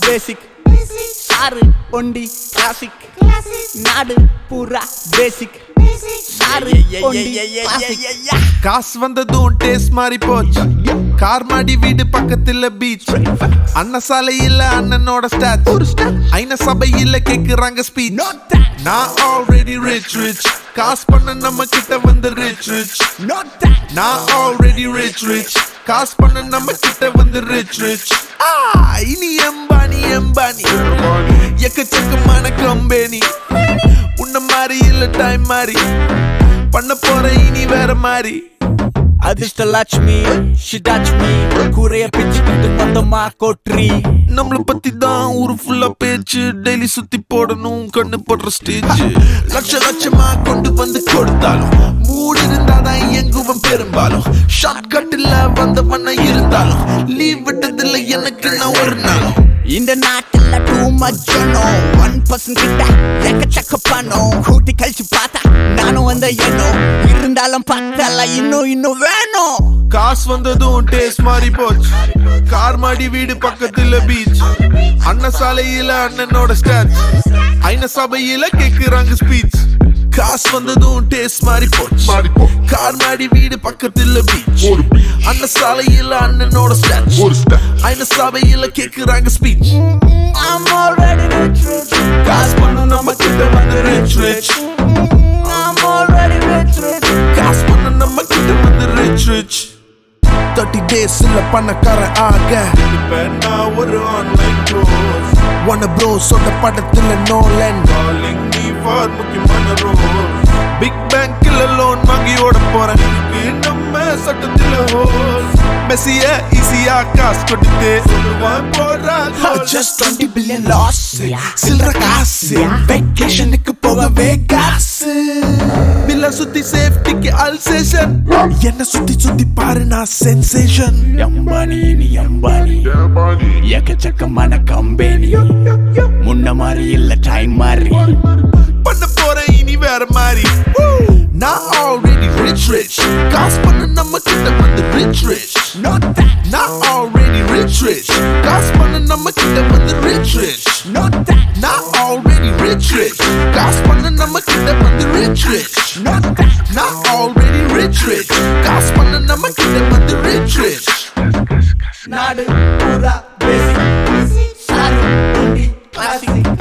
பேசிக் sir ஒண்டி classic நாடு பூரா பேசிக் சாரு ஒண்டி கிளாசிக் காசு வந்ததும் டேஸ்ட் மாறி போச்சு கார் மாடி வீடு பக்கத்துல பீச் அண்ணன் சாலையில அண்ணனோட ஸ்டாச்சு ஐன சபையில கேக்குறாங்க ஸ்பீச் நான் ஆல்ரெடி ரிச் காசு பண்ண நம்ம கிட்ட வந்து ரிச் நான் ஆல்ரெடி ரிச் காசு பண்ண நம்ம கிட்ட வந்து ரிச் இனி எம்பானி எக்கச்சக்கமான கம்பெனி உன்ன மாதிரி இல்ல டைம் மாதிரி பண்ண போற இனி வேற மாதிரி அதிர்ஷ்ட லட்சுமி ஷிடாச்மி கூரைய பிச்சுக்கிட்டு மொத்தமா கொட்ரி நம்மள பத்தி தான் ஊரு ஃபுல்லா பேச்சு டெய்லி சுத்தி போடணும் கண்ணு போடுற ஸ்டேஜ் லட்சமா கொண்டு வந்து கொடுத்தாலும் மூடு இருந்தாதான் இயங்குவன் பெரும்பாலும் ஷார்ட் கட்டில் வந்தவன இருந்தாலும் லீவ் விட்டதில்லை எனக்கு நான் ஒரு நாளும் இந்த நாட்டுல too much 1% கிட்ட எக்கச்சக்க பணம் கூட்டி கழிச்சு பார்த்தா நானும் வந்த எண்ணம் இருந்தாலும் பத்தல இன்னும் வேணும் காசு வந்ததும் டேஸ்ட் மாறி போச்சு கார் மாடி வீடு பக்கத்துல பீச் அண்ணன் சாலையில அண்ணனோட ஸ்டாச்சு ஐன சபையில கேக்குறாங்க ஸ்பீச் காசு வந்ததும் டேஸ்ட் மாறி போச்சு கார் மாடி வீடு பக்கத்துல பீச் அண்ணன் சாலையில அண்ணனோட ஸ்டாச்சு ஐன சபையில கேக்குறாங்க ஸ்பீச் I'm already rich காசு பண்ண நம்ம கிட்ட வந்து ரிச் I'm already rich காசு பண்ண நம்ம கிட்ட வந்து ரிச் 30 days இல்ல பணக்கார ஆக இப்ப நான் ஒரு ஆன்லைன் கோர்ஸ் ஒன் ப்ரோ சொந்த படத்துல நோலன் காலிங் மீ ஃபார் முக்கியமான ரோல் பிக் பேங்க்ல லோன் வாங்கி ஓட போறேன் நம்ம சட்டத்துல ஹோல் மெஸ்ஸிய ஈஸியா காசு கொடுத்து சொல்லுவான் போறாங்க just 20 billion loss சில்ற காசு வெக்கேஷனுக்கு போகவே காசு பில்ல சுத்தி சேஃப்டிக்கு அல்சேஷன் என்ன சுத்தி பாரு நான் சென்சேஷன் அம்பானி எக்கச்சக்கமான கம்பெனி முன்ன மாதிரி இல்ல டைம் மாதிரி பண்ண போறேன் இனி வேற மாதிரி நான் ஆல்ரெடி ரிச் காசு பண்ண நம்ம கிட்ட வந்து ரிச் நான் ஆல்ரெடி ரிச் காசு பண்ண நம்ம கிட்ட வந்து ரிச் நான் ஆல்ரெடி ரிச் காசு பண்ண நம்ம கிட்ட வந்து ரிச் நான் ஆல்ரெடி ரிச் காசு பண்ண நம்ம கிட்ட வந்து ரிச் நாடு பூரா பேசிக் சாரு ஒண்டி கிளாசிக்